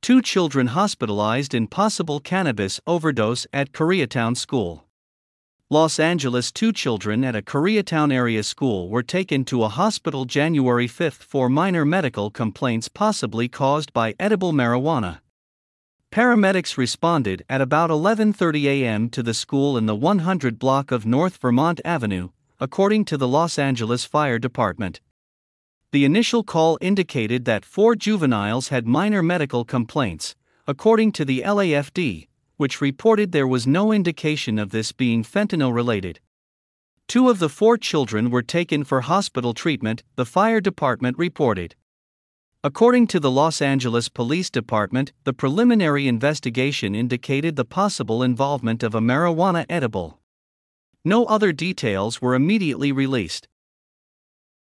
2 children hospitalized in possible cannabis overdose at Koreatown School. Los Angeles. 2 children at a Koreatown area school were taken to a hospital January 5 for minor medical complaints possibly caused by edible marijuana. Paramedics responded at about 11:30 a.m. to the school in the 100 block of North Vermont Avenue, according to the Los Angeles Fire Department. The initial call indicated that 4 juveniles had minor medical complaints, according to the LAFD, which reported there was no indication of this being fentanyl-related. 2 of the 4 children were taken for hospital treatment, the fire department reported. According to the Los Angeles Police Department, the preliminary investigation indicated the possible involvement of a marijuana edible. No other details were immediately released.